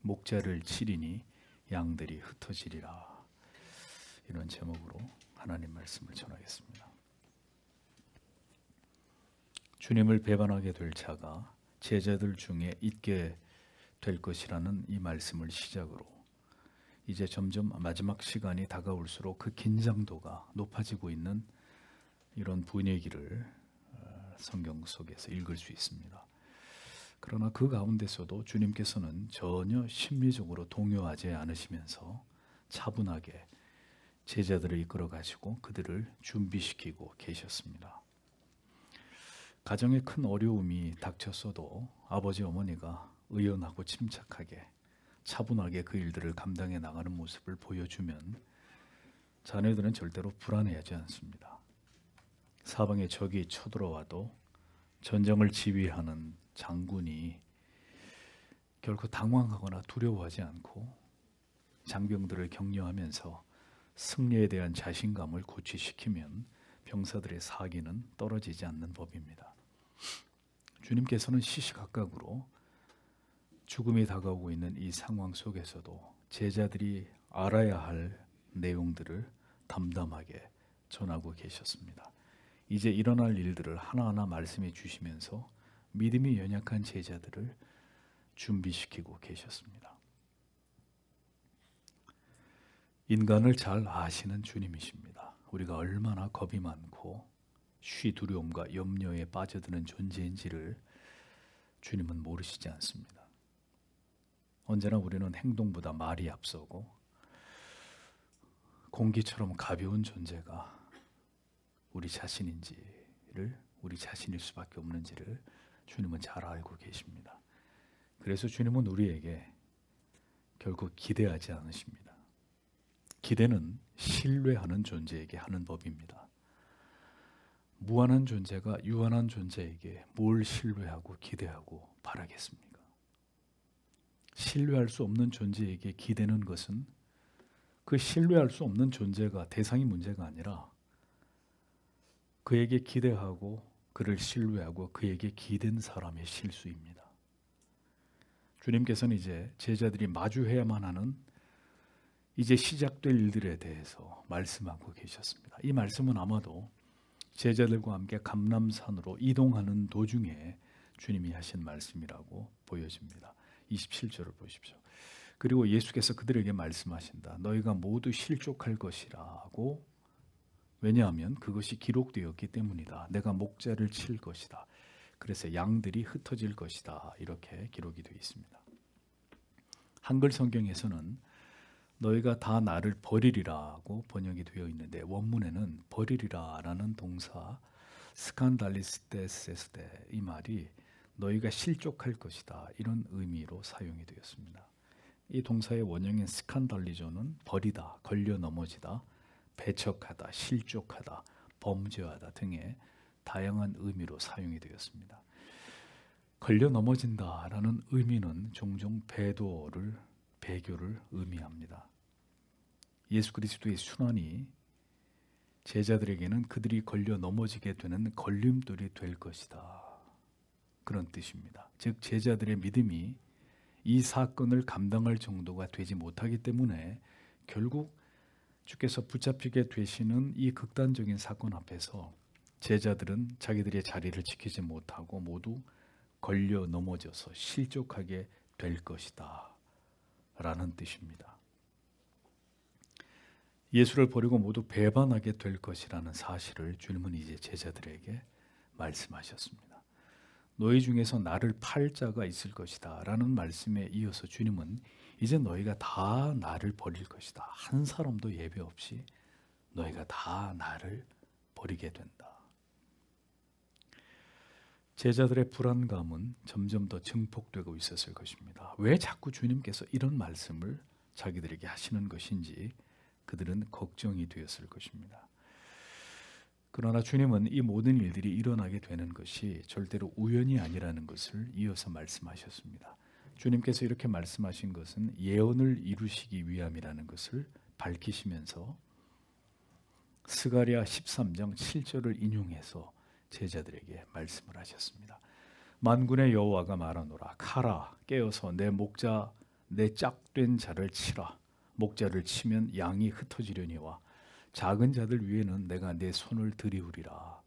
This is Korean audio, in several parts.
목자를 치리니 양들이 흩어지리라. 이런 제목으로 하나님 말씀을 전하겠습니다. 주님을 배반하게 될 자가 제자들 중에 있게 될 것이라는 이 말씀을 시작으로 이제 점점 마지막 시간이 다가올수록 그 긴장도가 높아지고 있는 이런 분위기를 성경 속에서 읽을 수 있습니다. 그러나 그 가운데서도 주님께서는 전혀 심리적으로 동요하지 않으시면서 차분하게 제자들을 이끌어 가시고 그들을 준비시키고 계셨습니다. 가정에 큰 어려움이 닥쳤어도 아버지 어머니가 의연하고 침착하게 차분하게 그 일들을 감당해 나가는 모습을 보여주면 자녀들은 절대로 불안해하지 않습니다. 사방에 적이 쳐들어와도 전쟁을 지휘하는 장군이 결코 당황하거나 두려워하지 않고 장병들을 격려하면서 승리에 대한 자신감을 고취시키면 병사들의 사기는 떨어지지 않는 법입니다. 주님께서는 시시각각으로 죽음이 다가오고 있는 이 상황 속에서도 제자들이 알아야 할 내용들을 담담하게 전하고 계셨습니다. 이제 일어날 일들을 하나하나 말씀해 주시면서 믿음이 연약한 제자들을 준비시키고 계셨습니다. 인간을 잘 아시는 주님이십니다. 우리가 얼마나 겁이 많고 쉬 두려움과 염려에 빠져드는 존재인지를 주님은 모르시지 않습니다. 언제나 우리는 행동보다 말이 앞서고 공기처럼 가벼운 존재가 우리 자신인지를, 우리 자신일 수밖에 없는지를 주님은 잘 알고 계십니다. 그래서 주님은 우리에게 결국 기대하지 않으십니다. 기대는 신뢰하는 존재에게 하는 법입니다. 무한한 존재가 유한한 존재에게 뭘 신뢰하고 기대하고 바라겠습니까? 신뢰할 수 없는 존재에게 기대는 것은 그 신뢰할 수 없는 존재가 대상이 문제가 아니라 그에게 기대하고 그를 신뢰하고 그에게 기댄 사람의 실수입니다. 주님께서는 이제 제자들이 마주해야만 하는 이제 시작될 일들에 대해서 말씀하고 계셨습니다. 이 말씀은 아마도 제자들과 함께 감람산으로 이동하는 도중에 주님이 하신 말씀이라고 보여집니다. 27절을 보십시오. 그리고 예수께서 그들에게 말씀하신다. 너희가 모두 실족할 것이라고. 왜냐하면 그것이 기록되었기 때문이다. 내가 목자를 칠 것이다. 그래서 양들이 흩어질 것이다. 이렇게 기록이 되어 있습니다. 한글 성경에서는 너희가 다 나를 버리리라고 번역이 되어 있는데 원문에는 버리리라라는 동사 스칸달리스테세스테 이 말이 너희가 실족할 것이다 이런 의미로 사용이 되었습니다. 이 동사의 원형인 스칸달리조는 버리다, 걸려 넘어지다, 배척하다, 실족하다, 범죄하다 등의 다양한 의미로 사용이 되었습니다. 걸려 넘어진다라는 의미는 종종 배교를 의미합니다. 예수 그리스도의 순환이 제자들에게는 그들이 걸려 넘어지게 되는 걸림돌이 될 것이다. 그런 뜻입니다. 즉 제자들의 믿음이 이 사건을 감당할 정도가 되지 못하기 때문에 결국 주께서 붙잡히게 되시는 이 극단적인 사건 앞에서 제자들은 자기들의 자리를 지키지 못하고 모두 걸려 넘어져서 실족하게 될 것이다 라는 뜻입니다. 예수를 버리고 모두 배반하게 될 것이라는 사실을 주님은 이제 제자들에게 말씀하셨습니다. 너희 중에서 나를 팔 자가 있을 것이다 라는 말씀에 이어서 주님은 이제 너희가 다 나를 버릴 것이다. 한 사람도 예외 없이 너희가 다 나를 버리게 된다. 제자들의 불안감은 점점 더 증폭되고 있었을 것입니다. 왜 자꾸 주님께서 이런 말씀을 자기들에게 하시는 것인지 그들은 걱정이 되었을 것입니다. 그러나 주님은 이 모든 일들이 일어나게 되는 것이 절대로 우연이 아니라는 것을 이어서 말씀하셨습니다. 주님께서 이렇게 말씀하신 것은 예언을 이루시기 위함이라는 것을 밝히시면서 스가랴 13장 7절을 인용해서 제자들에게 말씀을 하셨습니다. 만군의 여호와가 말하노라. 가라 깨어서 내 목자 내 짝된 자를 치라. 목자를 치면 양이 흩어지려니와 작은 자들 위에는 내가 내 손을 들이우리라.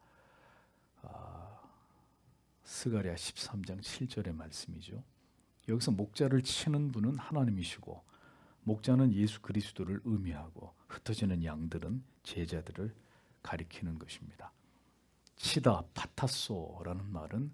스가랴 13장 7절의 말씀이죠. 여기서 목자를 치는 분은 하나님이시고 목자는 예수 그리스도를 의미하고 흩어지는 양들은 제자들을 가리키는 것입니다. 치다 파타소라는 말은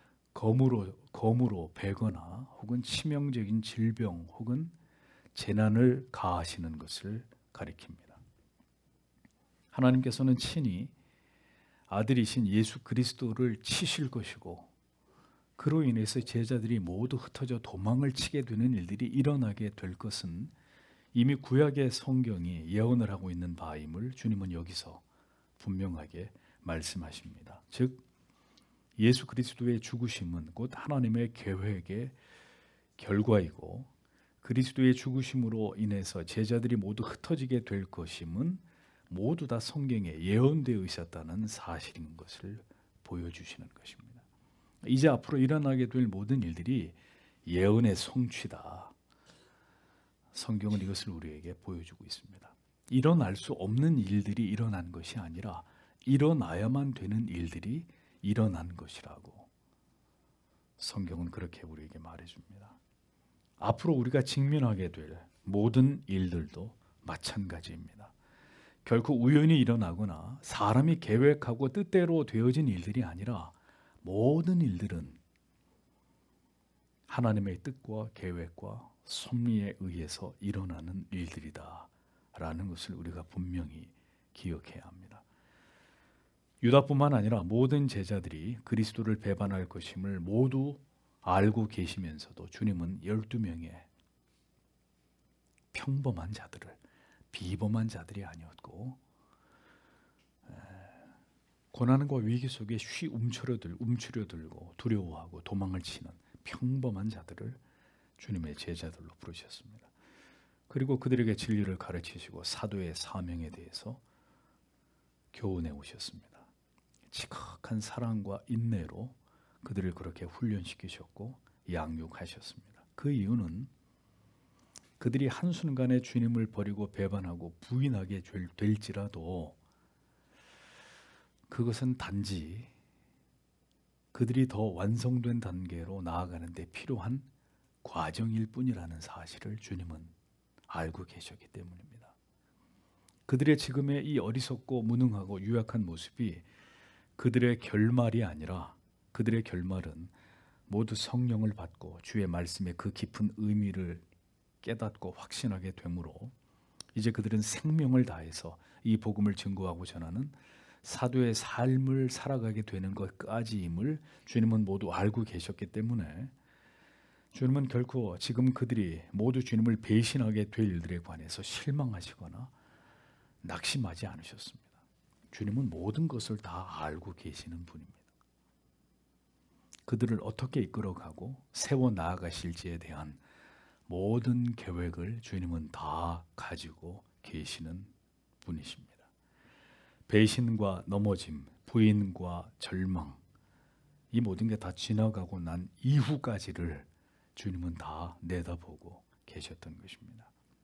검으로 베거나 혹은 치명적인 질병 혹은 재난을 가하시는 것을 가리킵니다. 하나님께서는 친히 아들이신 예수 그리스도를 치실 것이고 그로 인해서 제자들이 모두 흩어져 도망을 치게 되는 일들이 일어나게 될 것은 이미 구약의 성경이 예언을 하고 있는 바임을 주님은 여기서 분명하게 말씀하십니다. 즉 예수 그리스도의 죽으심은 곧 하나님의 계획의 결과이고 그리스도의 죽으심으로 인해서 제자들이 모두 흩어지게 될 것임은 모두 다 성경에 예언되어 있었다는 사실인 것을 보여주시는 것입니다. 이제 앞으로 일어나게 될 모든 일들이 예언의 성취다. 성경은 이것을 우리에게 보여주고 있습니다. 일어날 수 없는 일들이 일어난 것이 아니라 일어나야만 되는 일들이 일어난 것이라고 성경은 그렇게 우리에게 말해줍니다. 앞으로 우리가 직면하게 될 모든 일들도 마찬가지입니다. 결코 우연히 일어나거나 사람이 계획하고 뜻대로 되어진 일들이 아니라 모든 일들은 하나님의 뜻과 계획과 섭리에 의해서 일어나는 일들이다 라는 것을 우리가 분명히 기억해야 합니다. 유다뿐만 아니라 모든 제자들이 그리스도를 배반할 것임을 모두 알고 계시면서도 주님은 12명의 평범한 자들을 비범한 자들이 아니었고 고난과 위기 속에 움츠려들고 두려워하고 도망을 치는 평범한 자들을 주님의 제자들로 부르셨습니다. 그리고 그들에게 진리를 가르치시고 사도의 사명에 대해서 교훈해 오셨습니다. 지극한 사랑과 인내로 그들을 그렇게 훈련시키셨고 양육하셨습니다. 그 이유는 그들이 한순간에 주님을 버리고 배반하고 부인하게 될지라도 그것은 단지 그들이 더 완성된 단계로 나아가는 데 필요한 과정일 뿐이라는 사실을 주님은 알고 계셨기 때문입니다. 그들의 지금의 이 어리석고 무능하고 유약한 모습이 그들의 결말이 아니라 그들의 결말은 모두 성령을 받고 주의 말씀의 그 깊은 의미를 깨닫고 확신하게 되므로 이제 그들은 생명을 다해서 이 복음을 증거하고 전하는 사도의 삶을 살아가게 되는 것까지임을 주님은 모두 알고 계셨기 때문에 주님은 결코 지금 그들이 모두 주님을 배신하게 될 일들에 관해서 실망하시거나 낙심하지 않으셨습니다. 주님은 모든 것을 다 알고 계시는 분입니다. 그들을 어떻게 이끌어가고 세워 나아가실지에 대한 모든 계획을 주님은 다 가지고 계시는 분이십니다. 배신과 넘어짐, 부인과 절망, 이 모든 게 다 지나가고 난 이후까지를 주님은 다 내다보고 계셨던 것입니다.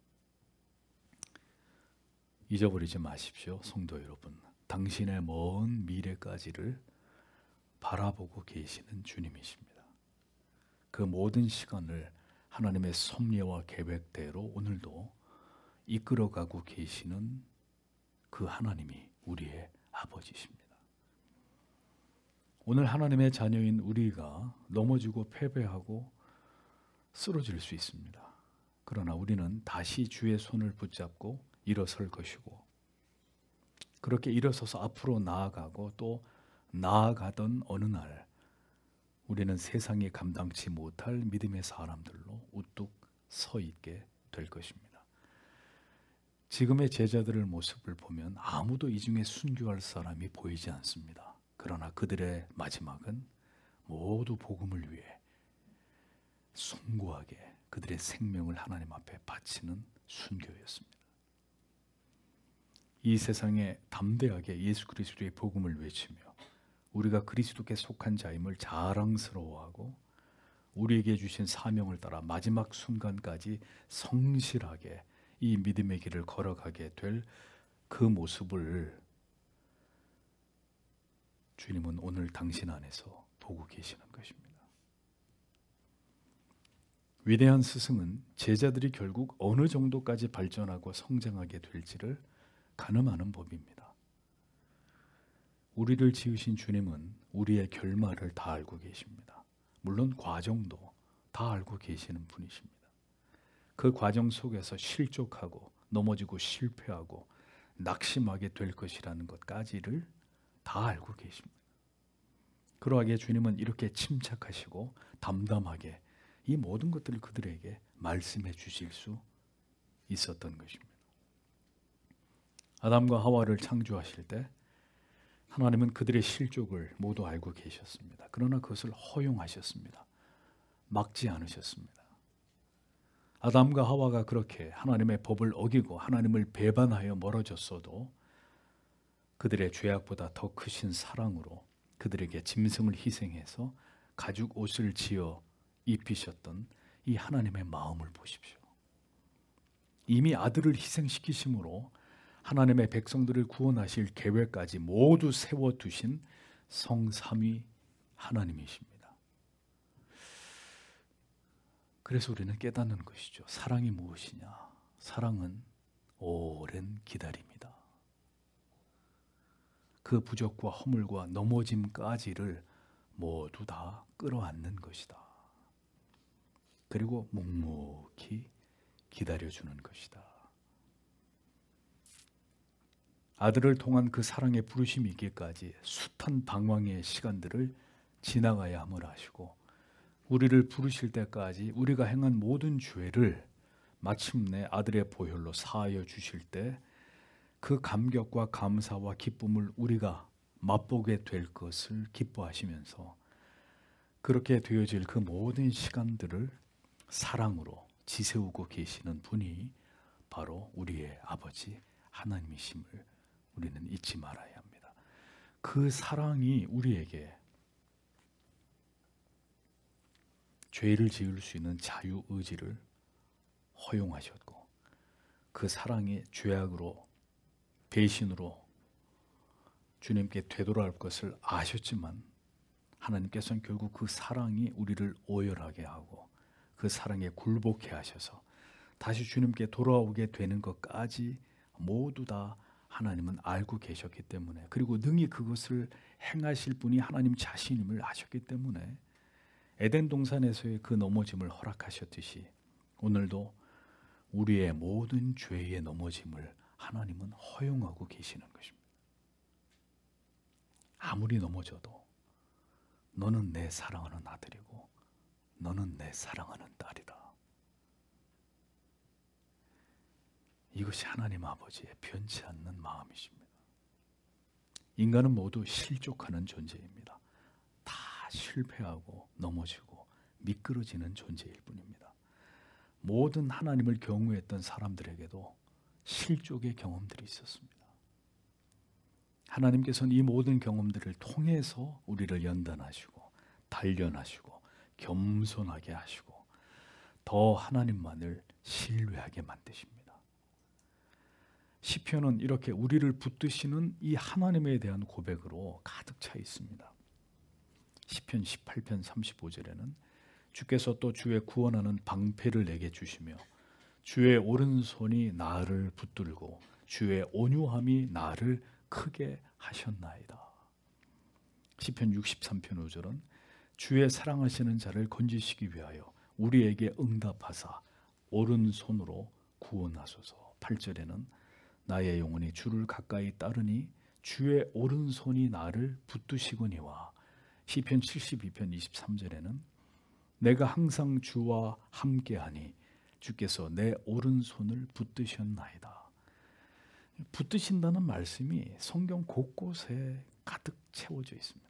잊어버리지 마십시오, 성도 여러분. 당신의 먼 미래까지를 바라보고 계시는 주님이십니다. 그 모든 시간을 하나님의 섭리와 계획대로 오늘도 이끌어가고 계시는 그 하나님이 우리의 아버지십니다. 오늘 하나님의 자녀인 우리가 넘어지고 패배하고 쓰러질 수 있습니다. 그러나 우리는 다시 주의 손을 붙잡고 일어설 것이고 그렇게 일어서서 앞으로 나아가고 또 나아가던 어느 날 우리는 세상이 감당치 못할 믿음의 사람들로 우뚝 서 있게 될 것입니다. 지금의 제자들의 모습을 보면 아무도 이 중에 순교할 사람이 보이지 않습니다. 그러나 그들의 마지막은 모두 복음을 위해 숭고하게 그들의 생명을 하나님 앞에 바치는 순교였습니다. 이 세상에 담대하게 예수 그리스도의 복음을 외치며 우리가 그리스도께 속한 자임을 자랑스러워하고 우리에게 주신 사명을 따라 마지막 순간까지 성실하게 이 믿음의 길을 걸어가게 될 그 모습을 주님은 오늘 당신 안에서 보고 계시는 것입니다. 위대한 스승은 제자들이 결국 어느 정도까지 발전하고 성장하게 될지를 가늠하는 법입니다. 우리를 지으신 주님은 우리의 결말을 다 알고 계십니다. 물론 과정도 다 알고 계시는 분이십니다. 그 과정 속에서 실족하고 넘어지고 실패하고 낙심하게 될 것이라는 것까지를 다 알고 계십니다. 그러하기에 주님은 이렇게 침착하시고 담담하게 이 모든 것들을 그들에게 말씀해 주실 수 있었던 것입니다. 아담과 하와를 창조하실 때 하나님은 그들의 실족을 모두 알고 계셨습니다. 그러나 그것을 허용하셨습니다. 막지 않으셨습니다. 아담과 하와가 그렇게 하나님의 법을 어기고 하나님을 배반하여 멀어졌어도 그들의 죄악보다 더 크신 사랑으로 그들에게 짐승을 희생해서 가죽 옷을 지어 입히셨던 이 하나님의 마음을 보십시오. 이미 아들을 희생시키심으로 하나님의 백성들을 구원하실 계획까지 모두 세워두신 성삼위 하나님이십니다. 그래서 우리는 깨닫는 것이죠. 사랑이 무엇이냐? 사랑은 오랜 기다림이다. 그 부족과 허물과 넘어짐까지를 모두 다 끌어안는 것이다. 그리고 묵묵히 기다려주는 것이다. 아들을 통한 그 사랑의 부르심이 있기까지 숱한 방황의 시간들을 지나가야 함을 아시고 우리를 부르실 때까지 우리가 행한 모든 죄를 마침내 아들의 보혈로 사하여 주실 때 그 감격과 감사와 기쁨을 우리가 맛보게 될 것을 기뻐하시면서 그렇게 되어질 그 모든 시간들을 사랑으로 지새우고 계시는 분이 바로 우리의 아버지 하나님이심을 우리는 잊지 말아야 합니다. 그 사랑이 우리에게 죄를 지을 수 있는 자유의지를 허용하셨고 그 사랑이 죄악으로 배신으로 주님께 되돌아올 것을 아셨지만 하나님께서는 결국 그 사랑이 우리를 오열하게 하고 그 사랑에 굴복해 하셔서 다시 주님께 돌아오게 되는 것까지 모두 다 하나님은 알고 계셨기 때문에 그리고 능히 그것을 행하실 분이 하나님 자신임을 아셨기 때문에 에덴 동산에서의 그 넘어짐을 허락하셨듯이 오늘도 우리의 모든 죄의 넘어짐을 하나님은 허용하고 계시는 것입니다. 아무리 넘어져도 너는 내 사랑하는 아들이고 너는 내 사랑하는 딸이다. 이것이 하나님 아버지의 변치 않는 마음이십니다. 인간은 모두 실족하는 존재입니다. 다 실패하고 넘어지고 미끄러지는 존재일 뿐입니다. 모든 하나님을 경외했던 사람들에게도 실족의 경험들이 있었습니다. 하나님께서는 이 모든 경험들을 통해서 우리를 연단하시고 단련하시고 겸손하게 하시고 더 하나님만을 신뢰하게 만드십니다. 시편은 이렇게 우리를 붙드시는 이 하나님에 대한 고백으로 가득 차 있습니다. 시편 18편 35절에는 주께서 또 주의 구원하는 방패를 내게 주시며 주의 오른손이 나를 붙들고 주의 온유함이 나를 크게 하셨나이다. 시편 63편 5절은 주의 사랑하시는 자를 건지시기 위하여 우리에게 응답하사 오른손으로 구원하소서. 8절에는 나의 영혼이 주를 가까이 따르니 주의 오른손이 나를 붙드시거니와 시편 72편 23절에는 내가 항상 주와 함께하니 주께서 내 오른손을 붙드셨나이다. 붙드신다는 말씀이 성경 곳곳에 가득 채워져 있습니다.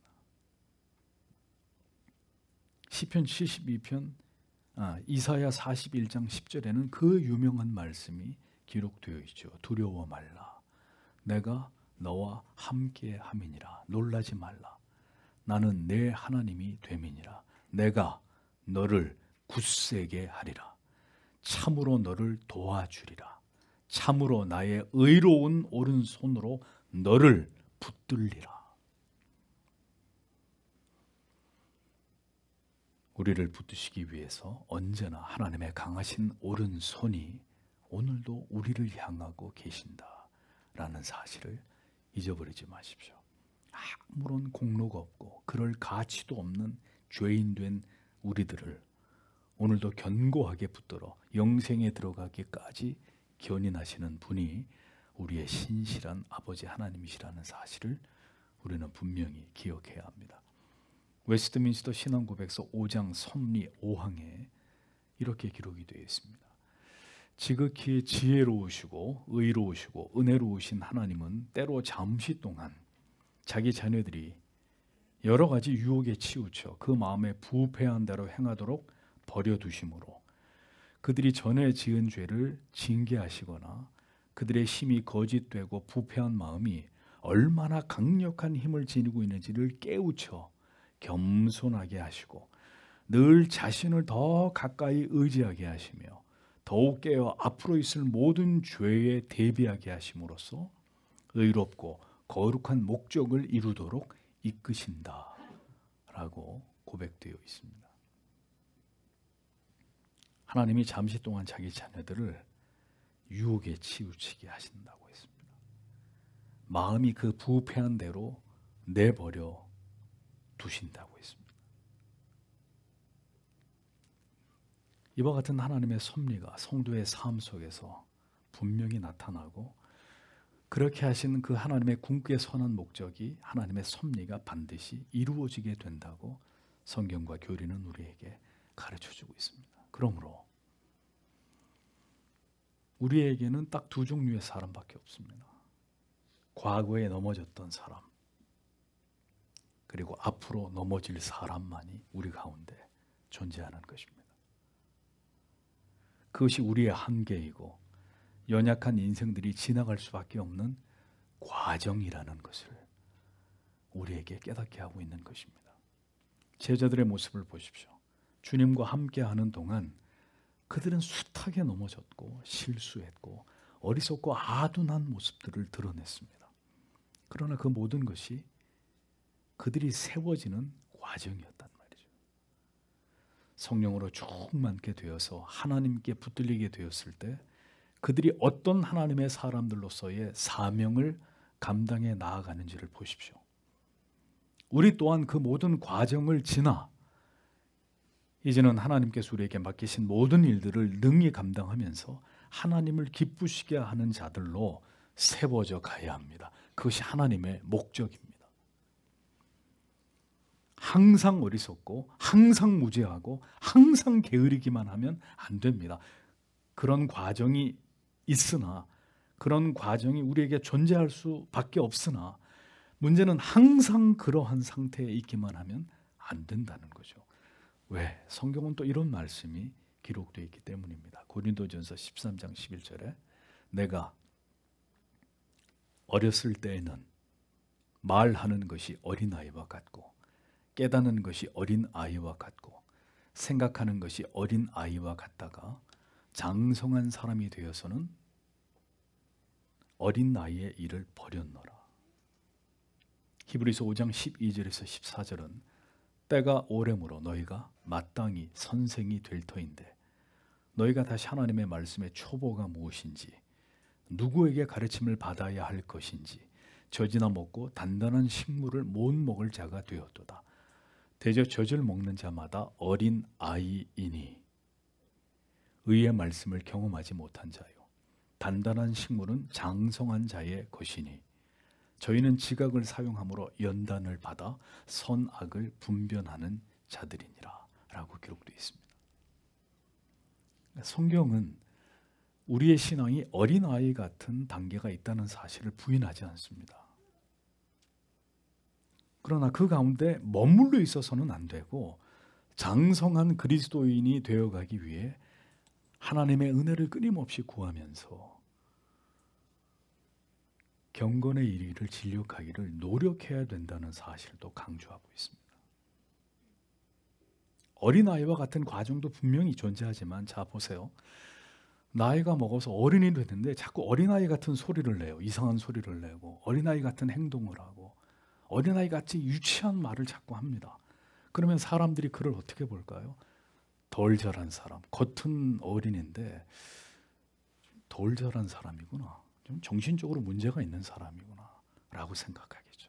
시편 72편 이사야 41장 10절에는 그 유명한 말씀이 기록되어 있죠. 두려워 말라. 내가 너와 함께 함이니라. 놀라지 말라. 나는 내 하나님이 됨이니라. 내가 너를 굳세게 하리라. 참으로 너를 도와주리라. 참으로 나의 의로운 오른손으로 너를 붙들리라. 우리를 붙드시기 위해서 언제나 하나님의 강하신 오른손이 오늘도 우리를 향하고 계신다라는 사실을 잊어버리지 마십시오. 아무런 공로가 없고 그럴 가치도 없는 죄인된 우리들을 오늘도 견고하게 붙들어 영생에 들어가기까지 견인하시는 분이 우리의 신실한 아버지 하나님이시라는 사실을 우리는 분명히 기억해야 합니다. 웨스트민스터 신앙고백서 5장 섭리 5항에 이렇게 기록이 되어 있습니다. 지극히 지혜로우시고 의로우시고 은혜로우신 하나님은 때로 잠시 동안 자기 자녀들이 여러 가지 유혹에 치우쳐 그 마음에 부패한 대로 행하도록 버려두심으로 그들이 전에 지은 죄를 징계하시거나 그들의 힘이 거짓되고 부패한 마음이 얼마나 강력한 힘을 지니고 있는지를 깨우쳐 겸손하게 하시고 늘 자신을 더 가까이 의지하게 하시며 더욱 깨어 앞으로 있을 모든 죄에 대비하게 하심으로써 의롭고 거룩한 목적을 이루도록 이끄신다 라고 고백되어 있습니다. 하나님이 잠시 동안 자기 자녀들을 유혹에 치우치게 하신다고 했습니다. 마음이 그 부패한 대로 내버려 두신다고 했습니다. 이와 같은 하나님의 섭리가 성도의 삶 속에서 분명히 나타나고 그렇게 하신 그 하나님의 궁극의 선한 목적이 하나님의 섭리가 반드시 이루어지게 된다고 성경과 교리는 우리에게 가르쳐주고 있습니다. 그러므로 우리에게는 딱 두 종류의 사람밖에 없습니다. 과거에 넘어졌던 사람 그리고 앞으로 넘어질 사람만이 우리 가운데 존재하는 것입니다. 그것이 우리의 한계이고 연약한 인생들이 지나갈 수밖에 없는 과정이라는 것을 우리에게 깨닫게 하고 있는 것입니다. 제자들의 모습을 보십시오. 주님과 함께하는 동안 그들은 숱하게 넘어졌고 실수했고 어리석고 아둔한 모습들을 드러냈습니다. 그러나 그 모든 것이 그들이 세워지는 과정이었단 말이죠. 성령으로 충만케 되어서 하나님께 붙들리게 되었을 때 그들이 어떤 하나님의 사람들로서의 사명을 감당해 나아가는지를 보십시오. 우리 또한 그 모든 과정을 지나 이제는 하나님께서 우리에게 맡기신 모든 일들을 능히 감당하면서 하나님을 기쁘시게 하는 자들로 세워져 가야 합니다. 그것이 하나님의 목적입니다. 항상 어리석고 항상 무죄하고 항상 게으르기만 하면 안 됩니다. 그런 과정이 있으나 그런 과정이 우리에게 존재할 수밖에 없으나 문제는 항상 그러한 상태에 있기만 하면 안 된다는 거죠. 왜? 성경은 또 이런 말씀이 기록되어 있기 때문입니다. 고린도전서 13장 11절에 내가 어렸을 때에는 말하는 것이 어린아이와 같고 깨닫는 것이 어린아이와 같고 생각하는 것이 어린아이와 같다가 장성한 사람이 되어서는 어린 나이의 일을 버렸노라. 히브리서 5장 12절에서 14절은 때가 오래므로 너희가 마땅히 선생이 될 터인데 너희가 다시 하나님의 말씀의 초보가 무엇인지 누구에게 가르침을 받아야 할 것인지 젖이나 먹고 단단한 식물을 못 먹을 자가 되었도다. 대저 젖을 먹는 자마다 어린 아이이니 의의 말씀을 경험하지 못한 자요 단단한 식물은 장성한 자의 것이니 저희는 지각을 사용함으로 연단을 받아 선악을 분별하는 자들이니라 라고 기록되어 있습니다. 성경은 우리의 신앙이 어린아이 같은 단계가 있다는 사실을 부인하지 않습니다. 그러나 그 가운데 머물러 있어서는 안 되고 장성한 그리스도인이 되어가기 위해 하나님의 은혜를 끊임없이 구하면서 경건의 일을 진력하기를 노력해야 된다는 사실도 강조하고 있습니다. 어린아이와 같은 과정도 분명히 존재하지만, 자 보세요. 나이가 먹어서 어른이 됐는데 자꾸 어린아이 같은 소리를 내요. 이상한 소리를 내고 어린아이 같은 행동을 하고 어린아이 같이 유치한 말을 자꾸 합니다. 그러면 사람들이 그를 어떻게 볼까요? 덜 자란 사람, 겉은 어린인데 덜 자란 사람이구나, 좀 정신적으로 문제가 있는 사람이구나 라고 생각하겠죠.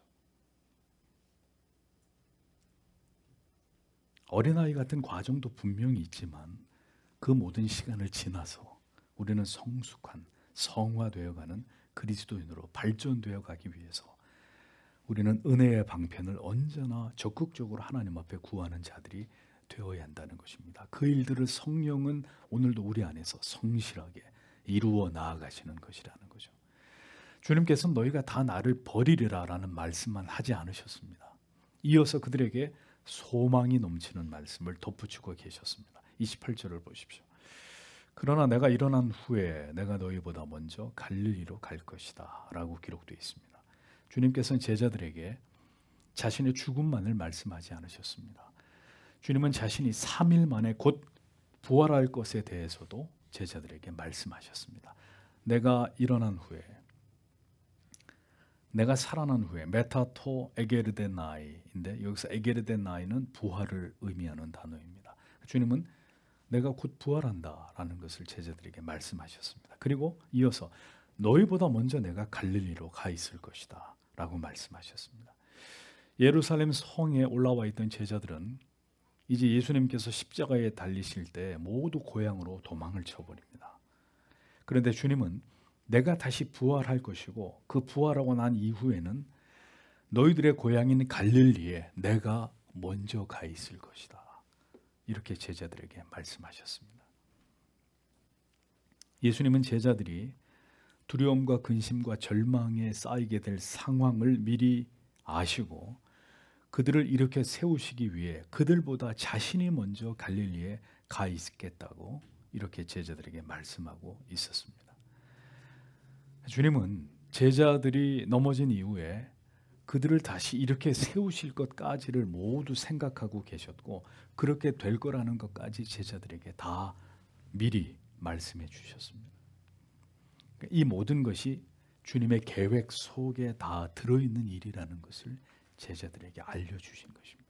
어린아이 같은 과정도 분명히 있지만 그 모든 시간을 지나서 우리는 성숙한, 성화되어가는 그리스도인으로 발전되어 가기 위해서 우리는 은혜의 방편을 언제나 적극적으로 하나님 앞에 구하는 자들이 되어야 한다는 것입니다. 그 일들을 성령은 오늘도 우리 안에서 성실하게 이루어 나아가시는 것이라는 거죠. 주님께서는 너희가 다 나를 버리리라 라는 말씀만 하지 않으셨습니다. 이어서 그들에게 소망이 넘치는 말씀을 덧붙이고 계셨습니다. 28절을 보십시오. 그러나 내가 일어난 후에 내가 너희보다 먼저 갈릴리로 갈 것이다 라고 기록되어 있습니다. 주님께서는 제자들에게 자신의 죽음만을 말씀하지 않으셨습니다. 주님은 자신이 3일 만에 곧 부활할 것에 대해서도 제자들에게 말씀하셨습니다. 내가 일어난 후에, 내가 살아난 후에, 메타토 에게르데나이인데 여기서 에게르데나이는 부활을 의미하는 단어입니다. 주님은 내가 곧 부활한다라는 것을 제자들에게 말씀하셨습니다. 그리고 이어서 너희보다 먼저 내가 갈릴리로 가 있을 것이다 라고 말씀하셨습니다. 예루살렘 성에 올라와 있던 제자들은 이제 예수님께서 십자가에 달리실 때 모두 고향으로 도망을 쳐버립니다. 그런데 주님은 내가 다시 부활할 것이고 그 부활하고 난 이후에는 너희들의 고향인 갈릴리에 내가 먼저 가 있을 것이다, 이렇게 제자들에게 말씀하셨습니다. 예수님은 제자들이 두려움과 근심과 절망에 쌓이게 될 상황을 미리 아시고 그들을 이렇게 세우시기 위해 그들보다 자신이 먼저 갈릴리에 가 있겠다고 이렇게 제자들에게 말씀하고 있었습니다. 주님은 제자들이 넘어진 이후에 그들을 다시 이렇게 세우실 것까지를 모두 생각하고 계셨고 그렇게 될 거라는 것까지 제자들에게 다 미리 말씀해 주셨습니다. 이 모든 것이 주님의 계획 속에 다 들어있는 일이라는 것을 제자들에게 알려주신 것입니다.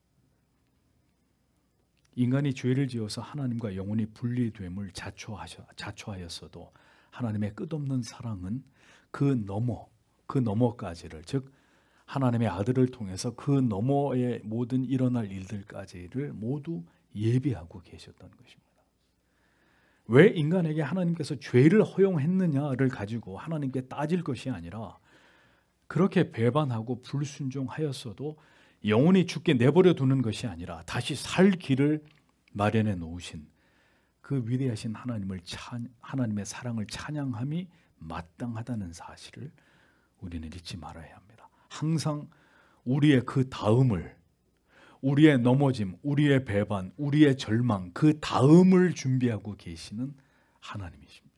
인간이 죄를 지어서 하나님과 영원히 분리됨을 자초하였어도 하나님의 끝없는 사랑은 그 너머까지를, 즉 하나님의 아들을 통해서 그 너머의 모든 일어날 일들까지를 모두 예비하고 계셨던 것입니다. 왜 인간에게 하나님께서 죄를 허용했느냐를 가지고 하나님께 따질 것이 아니라 그렇게 배반하고 불순종하였어도 영원히 죽게 내버려 두는 것이 아니라 다시 살 길을 마련해 놓으신 그 위대하신 하나님의 사랑을 찬양함이 마땅하다는 사실을 우리는 잊지 말아야 합니다. 항상 우리의 그 다음을, 우리의 넘어짐, 우리의 배반, 우리의 절망, 그 다음을 준비하고 계시는 하나님이십니다.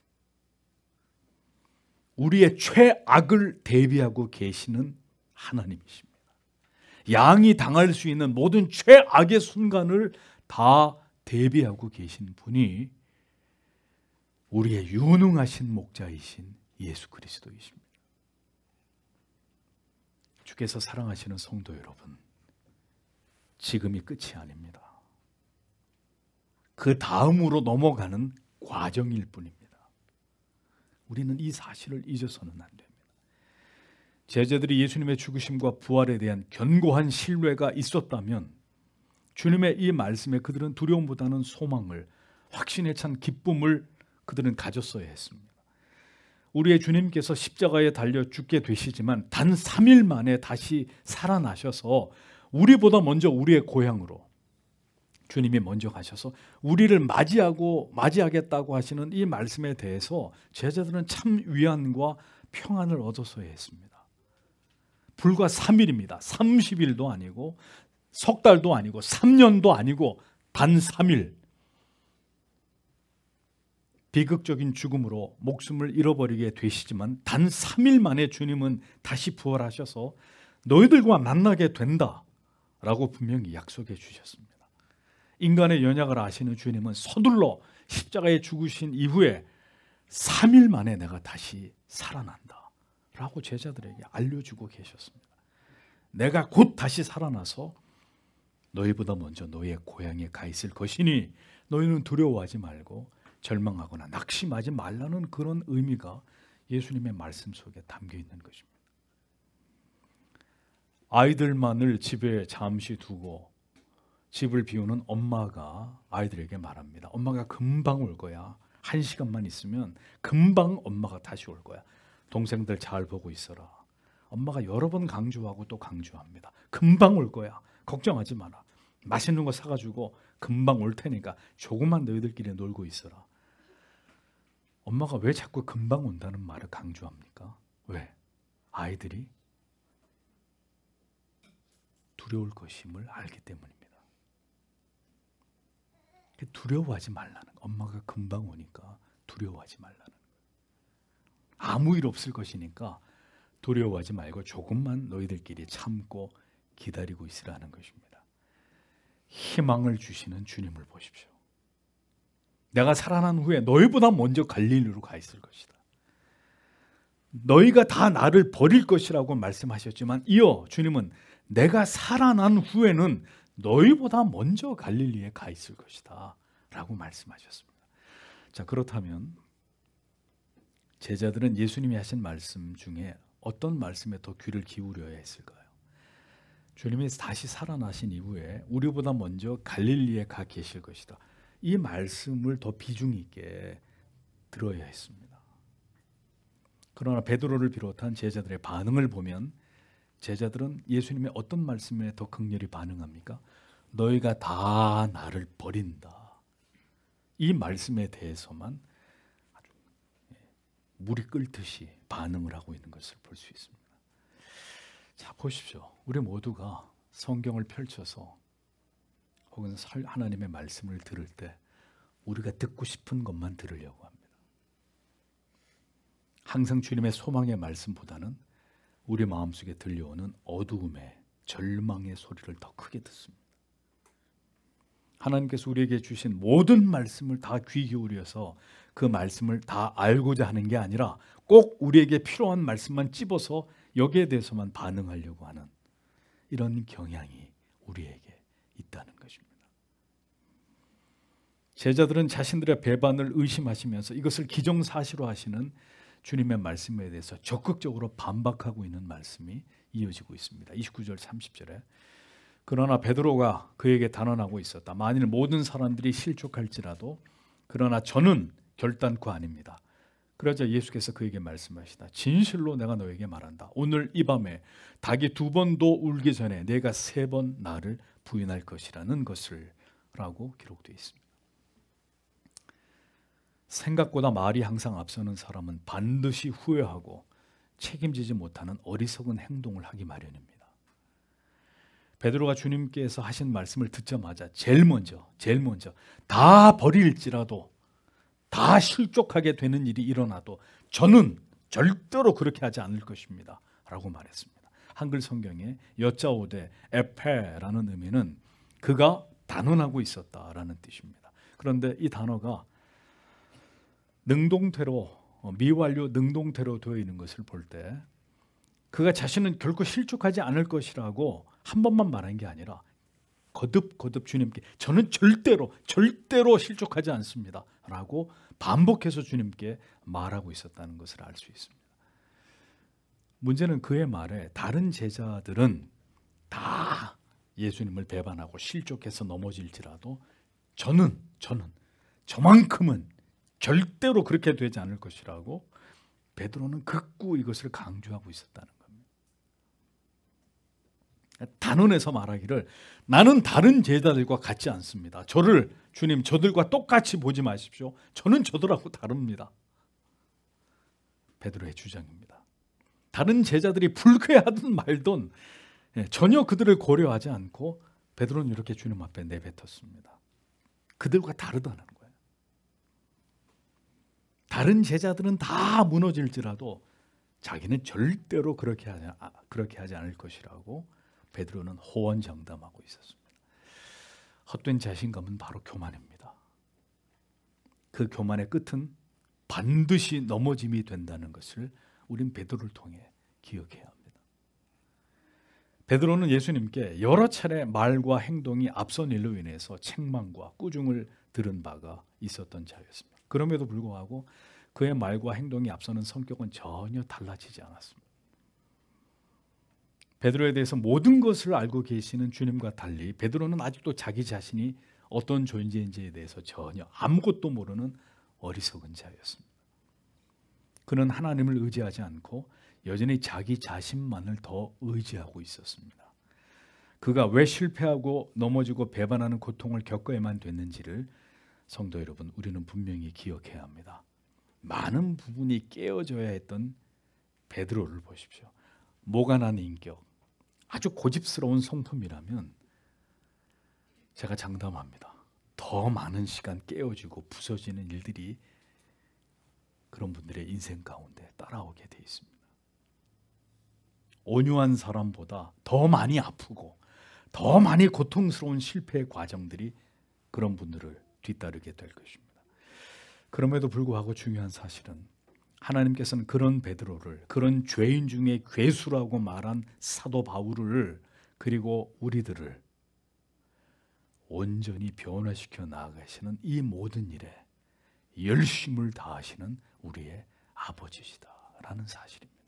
우리의 최악을 대비하고 계시는 하나님이십니다. 양이 당할 수 있는 모든 최악의 순간을 다 대비하고 계신 분이 우리의 유능하신 목자이신 예수 그리스도이십니다. 주께서 사랑하시는 성도 여러분, 지금이 끝이 아닙니다. 그 다음으로 넘어가는 과정일 뿐입니다. 우리는 이 사실을 잊어서는 안 됩니다. 제자들이 예수님의 죽으심과 부활에 대한 견고한 신뢰가 있었다면 주님의 이 말씀에 그들은 두려움보다는 소망을, 확신에 찬 기쁨을 그들은 가졌어야 했습니다. 우리의 주님께서 십자가에 달려 죽게 되시지만 단 3일 만에 다시 살아나셔서 우리보다 먼저 우리의 고향으로 주님이 먼저 가셔서 우리를 맞이하겠다고 하시는 이 말씀에 대해서 제자들은 참 위안과 평안을 얻었어야 했습니다. 불과 3일입니다. 30일도 아니고 석 달도 아니고 3년도 아니고 단 3일. 비극적인 죽음으로 목숨을 잃어버리게 되시지만 단 3일 만에 주님은 다시 부활하셔서 너희들과 만나게 된다라고 분명히 약속해 주셨습니다. 인간의 연약을 아시는 주님은 서둘러 십자가에 죽으신 이후에 3일 만에 내가 다시 살아난다 라고 제자들에게 알려주고 계셨습니다. 내가 곧 다시 살아나서 너희보다 먼저 너희의 고향에 가 있을 것이니 너희는 두려워하지 말고 절망하거나 낙심하지 말라는 그런 의미가 예수님의 말씀 속에 담겨 있는 것입니다. 아이들만을 집에 잠시 두고 집을 비우는 엄마가 아이들에게 말합니다. 엄마가 금방 올 거야. 1시간만 있으면 금방 엄마가 다시 올 거야. 동생들 잘 보고 있어라. 엄마가 여러 번 강조하고 또 강조합니다. 금방 올 거야. 걱정하지 마라. 맛있는 거 사가지고 금방 올 테니까 조금만 너희들끼리 놀고 있어라. 엄마가 왜 자꾸 금방 온다는 말을 강조합니까? 왜? 아이들이 두려울 것임을 알기 때문입니다. 두려워하지 말라는 거예요. 엄마가 금방 오니까 두려워하지 말라는 거예요. 아무 일 없을 것이니까 두려워하지 말고 조금만 너희들끼리 참고 기다리고 있으라는 것입니다. 희망을 주시는 주님을 보십시오. 내가 살아난 후에 너희보다 먼저 갈릴리로 가 있을 것이다. 너희가 다 나를 버릴 것이라고 말씀하셨지만 이어 주님은 내가 살아난 후에는 너희보다 먼저 갈릴리에 가 있을 것이다 라고 말씀하셨습니다. 자, 그렇다면 제자들은 예수님이 하신 말씀 중에 어떤 말씀에 더 귀를 기울여야 했을까요? 주님이 다시 살아나신 이후에 우리보다 먼저 갈릴리에 가 계실 것이다. 이 말씀을 더 비중 있게 들어야 했습니다. 그러나 베드로를 비롯한 제자들의 반응을 보면 제자들은 예수님의 어떤 말씀에 더 극렬히 반응합니까? 너희가 다 나를 버린다. 이 말씀에 대해서만 아주 물이 끓듯이 반응을 하고 있는 것을 볼 수 있습니다. 자, 보십시오. 우리 모두가 성경을 펼쳐서 혹은 하나님의 말씀을 들을 때 우리가 듣고 싶은 것만 들으려고 합니다. 항상 주님의 소망의 말씀보다는 우리 마음속에 들려오는 어두움의 절망의 소리를 더 크게 듣습니다. 하나님께서 우리에게 주신 모든 말씀을 다 귀 기울여서 그 말씀을 다 알고자 하는 게 아니라 꼭 우리에게 필요한 말씀만 찝어서 여기에 대해서만 반응하려고 하는 이런 경향이 우리에게 있다는 것입니다. 제자들은 자신들의 배반을 의심하시면서 이것을 기정사실화하시는 주님의 말씀에 대해서 적극적으로 반박하고 있는 말씀이 이어지고 있습니다. 29절 30절에 그러나 베드로가 그에게 단언하고 있었다. 만일 모든 사람들이 실족할지라도 그러나 저는 결단코 아닙니다. 그러자 예수께서 그에게 말씀하시다. 진실로 내가 너에게 말한다. 오늘 이 밤에 닭이 2번도 울기 전에 내가 3번 나를 부인할 것이라는 것을 라고 기록되어 있습니다. 생각보다 말이 항상 앞서는 사람은 반드시 후회하고 책임지지 못하는 어리석은 행동을 하기 마련입니다. 베드로가 주님께서 하신 말씀을 듣자마자 제일 먼저 다 버릴지라도 다 실족하게 되는 일이 일어나도 저는 절대로 그렇게 하지 않을 것입니다 라고 말했습니다. 한글 성경에 여짜오되 에페라는 의미는 그가 단언하고 있었다라는 뜻입니다. 그런데 이 단어가 능동태로 미완료 능동태로 되어 있는 것을 볼 때 그가 자신은 결코 실족하지 않을 것이라고 한 번만 말한 게 아니라 거듭 주님께 저는 절대로 실족하지 않습니다 라고 반복해서 주님께 말하고 있었다는 것을 알 수 있습니다. 문제는 그의 말에 다른 제자들은 다 예수님을 배반하고 실족해서 넘어질지라도 저는 저만큼은 절대로 그렇게 되지 않을 것이라고 베드로는 극구 이것을 강조하고 있었다는 겁니다. 단언해서 말하기를 나는 다른 제자들과 같지 않습니다. 주님 저들과 똑같이 보지 마십시오. 저는 저들하고 다릅니다. 베드로의 주장입니다. 다른 제자들이 불쾌하든 말든 전혀 그들을 고려하지 않고 베드로는 이렇게 주님 앞에 내뱉었습니다. 그들과 다르다는 거예요. 다른 제자들은 다 무너질지라도 자기는 절대로 그렇게 하지 않을 것이라고 베드로는 호언장담하고 있었습니다. 헛된 자신감은 바로 교만입니다. 그 교만의 끝은 반드시 넘어짐이 된다는 것을 우린 베드로를 통해 기억해야 합니다. 베드로는 예수님께 여러 차례 말과 행동이 앞선 일로 인해서 책망과 꾸중을 들은 바가 있었던 자였습니다. 그럼에도 불구하고 그의 말과 행동이 앞서는 성격은 전혀 달라지지 않았습니다. 베드로에 대해서 모든 것을 알고 계시는 주님과 달리 베드로는 아직도 자기 자신이 어떤 존재인지에 대해서 전혀 아무것도 모르는 어리석은 자였습니다. 그는 하나님을 의지하지 않고 여전히 자기 자신만을 더 의지하고 있었습니다. 그가 왜 실패하고 넘어지고 배반하는 고통을 겪어야만 됐는지를 성도 여러분, 우리는 분명히 기억해야 합니다. 많은 부분이 깨어져야 했던 베드로를 보십시오. 모관한 인격, 아주 고집스러운 성품이라면 제가 장담합니다. 더 많은 시간 깨어지고 부서지는 일들이 그런 분들의 인생 가운데 따라오게 돼 있습니다. 온유한 사람보다 더 많이 아프고 더 많이 고통스러운 실패의 과정들이 그런 분들을 뒤따르게 될 것입니다. 그럼에도 불구하고 중요한 사실은 하나님께서는 그런 베드로를, 그런 죄인 중에 괴수라고 말한 사도 바울을, 그리고 우리들을 온전히 변화시켜 나아가시는 이 모든 일에 열심을 다하시는 우리의 아버지시다라는 사실입니다.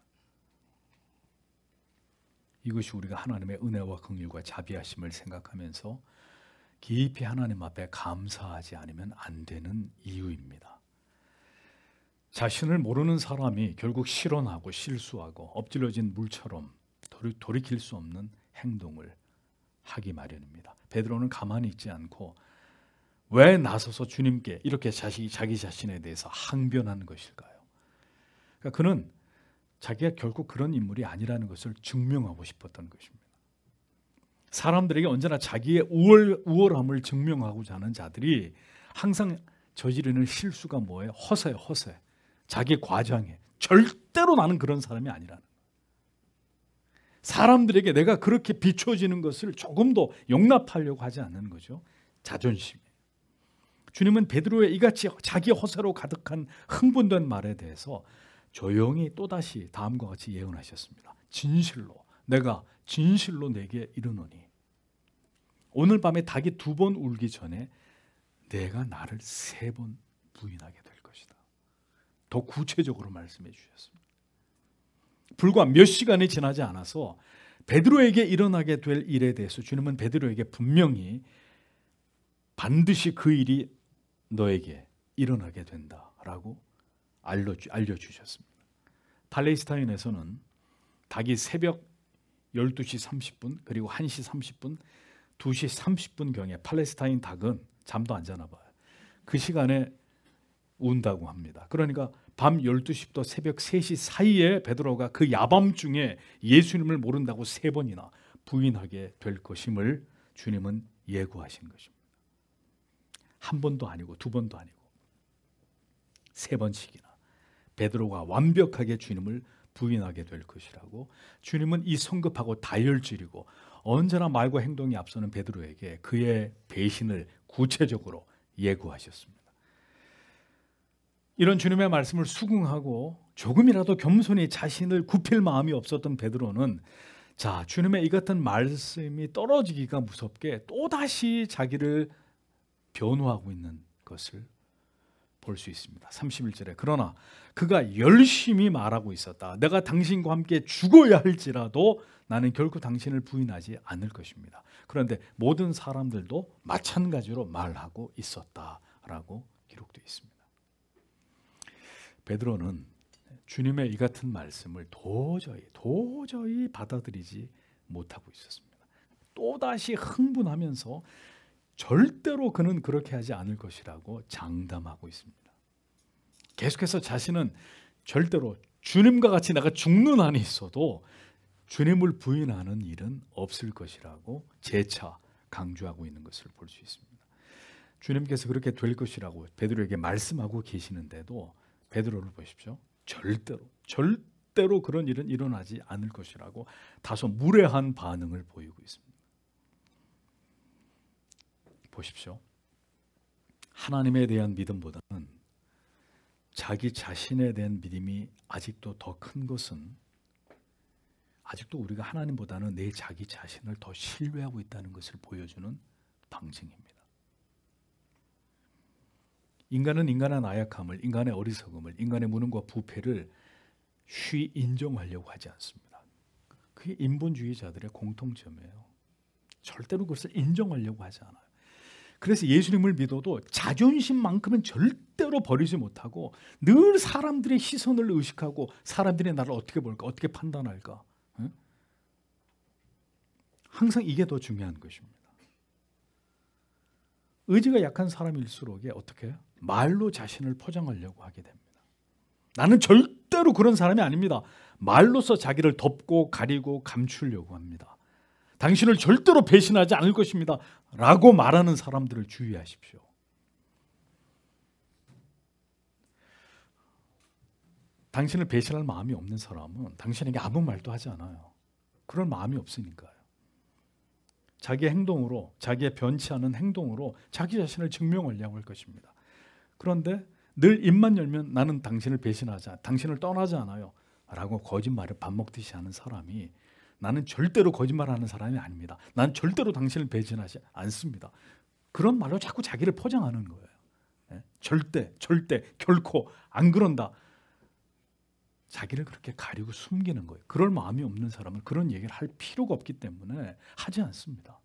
이것이 우리가 하나님의 은혜와 긍휼과 자비하심을 생각하면서 깊이 하나님 앞에 감사하지 않으면 안 되는 이유입니다. 자신을 모르는 사람이 결국 실언하고 실수하고 엎질러진 물처럼 돌이킬 수 없는 행동을 하기 마련입니다. 베드로는 가만히 있지 않고 왜 나서서 주님께 이렇게 자기 자신에 대해서 항변하는 것일까요? 그러니까 그는 자기가 결국 그런 인물이 아니라는 것을 증명하고 싶었던 것입니다. 사람들에게 언제나 자기의 우월함을 증명하고자 하는 자들이 항상 저지르는 실수가 뭐예요? 허세예요, 허세. 자기 과장해. 절대로 나는 그런 사람이 아니라는 거예요. 사람들에게 내가 그렇게 비춰지는 것을 조금도 용납하려고 하지 않는 거죠. 자존심이에요. 주님은 베드로의 이같이 자기 허세로 가득한 흥분된 말에 대해서 조용히 또다시 다음과 같이 예언하셨습니다. 진실로 내가 진실로 내게 이르노니 오늘 밤에 닭이 2번 울기 전에 내가 나를 3번 부인하게 될 것이다. 더 구체적으로 말씀해 주셨습니다. 불과 몇 시간이 지나지 않아서 베드로에게 일어나게 될 일에 대해서 주님은 베드로에게 분명히 반드시 그 일이 너에게 일어나게 된다라고 알려주셨습니다. 팔레스타인에서는 닭이 새벽 12시 30분 그리고 1시 30분 2시 30분경에 팔레스타인 닭은 잠도 안 자나 봐요. 그 시간에 운다고 합니다. 그러니까 밤 12시부터 새벽 3시 사이에 베드로가 그 야밤중에 예수님을 모른다고 3번이나 부인하게 될 것임을 주님은 예고하신 것입니다. 1번도 아니고 2번도 아니고 3번씩이나 베드로가 완벽하게 주님을 부인하게 될 것이라고 주님은 이 성급하고 다혈질이고 언제나 말과 행동이 앞서는 베드로에게 그의 배신을 구체적으로 예고하셨습니다. 이런 주님의 말씀을 수긍하고 조금이라도 겸손히 자신을 굽힐 마음이 없었던 베드로는 자, 주님의 이 같은 말씀이 떨어지기가 무섭게 또다시 자기를 변호하고 있는 것을 볼 수 있습니다. 31절에 그러나 그가 열심히 말하고 있었다. 내가 당신과 함께 죽어야 할지라도 나는 결코 당신을 부인하지 않을 것입니다. 그런데 모든 사람들도 마찬가지로 말하고 있었다라고 기록되어 있습니다. 베드로는 주님의 이 같은 말씀을 도저히 받아들이지 못하고 있었습니다. 또다시 흥분하면서 절대로 그는 그렇게 하지 않을 것이라고 장담하고 있습니다. 계속해서 자신은 절대로 주님과 같이 내가 죽는 한이 있어도 주님을 부인하는 일은 없을 것이라고 재차 강조하고 있는 것을 볼 수 있습니다. 주님께서 그렇게 될 것이라고 베드로에게 말씀하고 계시는데도 베드로를 보십시오. 절대로 그런 일은 일어나지 않을 것이라고 다소 무례한 반응을 보이고 있습니다. 보십시오. 하나님에 대한 믿음보다는 자기 자신에 대한 믿음이 아직도 더 큰 것은, 아직도 우리가 하나님보다는 내 자기 자신을 더 신뢰하고 있다는 것을 보여주는 방증입니다. 인간은 인간의 나약함을, 인간의 어리석음을, 인간의 무능과 부패를 쉬이 인정하려고 하지 않습니다. 그게 인본주의자들의 공통점이에요. 절대로 그것을 인정하려고 하지 않아요. 그래서 예수님을 믿어도 자존심만큼은 절대로 버리지 못하고 늘 사람들의 시선을 의식하고 사람들이 나를 어떻게 볼까, 어떻게 판단할까, 응? 항상 이게 더 중요한 것입니다. 의지가 약한 사람일수록 어떻게 해요? 말로 자신을 포장하려고 하게 됩니다. 나는 절대로 그런 사람이 아닙니다. 말로써 자기를 덮고 가리고 감추려고 합니다. 당신을 절대로 배신하지 않을 것입니다 라고 말하는 사람들을 주의하십시오. 당신을 배신할 마음이 없는 사람은 당신에게 아무 말도 하지 않아요. 그런 마음이 없으니까요. 자기의 행동으로, 자기의 변치 않은 행동으로 자기 자신을 증명하려고 할 것입니다. 그런데 늘 입만 열면 나는 당신을 배신하지, 당신을 떠나지 않아요 라고 거짓말을 밥 먹듯이 하는 사람이, 나는 절대로 거짓말하는 사람이 아닙니다, 난 절대로 당신을 배신하지 않습니다, 그런 말로 자꾸 자기를 포장하는 거예요. 절대, 결코 안 그런다. 자기를 그렇게 가리고 숨기는 거예요. 그럴 마음이 없는 사람은 그런 얘기를 할 필요가 없기 때문에 하지 않습니다.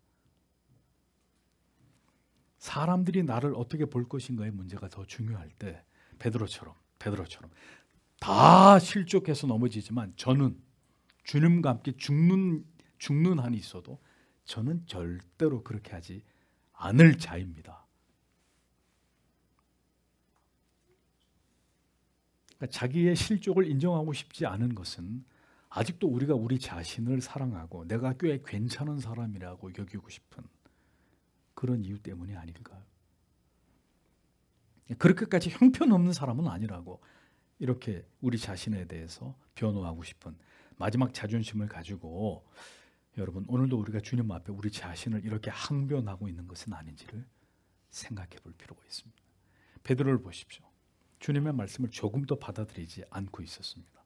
사람들이 나를 어떻게 볼 것인가의 문제가 더 중요할 때 베드로처럼 다 실족해서 넘어지지만 저는 주님과 함께 죽는 한이 있어도 저는 절대로 그렇게 하지 않을 자입니다. 그러니까 자기의 실족을 인정하고 싶지 않은 것은 아직도 우리가 우리 자신을 사랑하고 내가 꽤 괜찮은 사람이라고 여기고 싶은 그런 이유 때문이 아닐까요? 그렇게까지 형편없는 사람은 아니라고 이렇게 우리 자신에 대해서 변호하고 싶은 마지막 자존심을 가지고, 여러분 오늘도 우리가 주님 앞에 우리 자신을 이렇게 항변하고 있는 것은 아닌지를 생각해 볼 필요가 있습니다. 베드로를 보십시오. 주님의 말씀을 조금도 받아들이지 않고 있었습니다.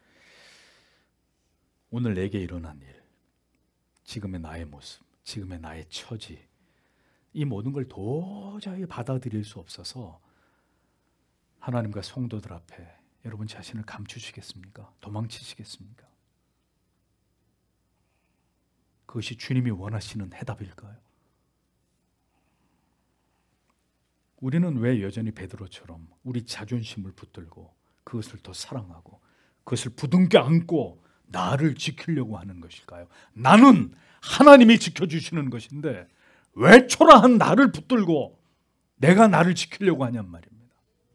오늘 내게 일어난 일, 지금의 나의 모습, 지금의 나의 처지, 이 모든 걸 도저히 받아들일 수 없어서 하나님과 성도들 앞에 여러분 자신을 감추시겠습니까? 도망치시겠습니까? 그것이 주님이 원하시는 해답일까요? 우리는 왜 여전히 베드로처럼 우리 자존심을 붙들고 그것을 더 사랑하고 그것을 부둥켜 안고 나를 지키려고 하는 것일까요? 나는 하나님이 지켜주시는 것인데 왜 초라한 나를 붙들고 내가 나를 지키려고 하냔 말입니다.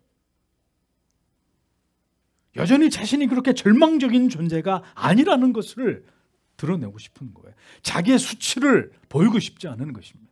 여전히 자신이 그렇게 절망적인 존재가 아니라는 것을 드러내고 싶은 거예요. 자기의 수치를 보이고 싶지 않은 것입니다.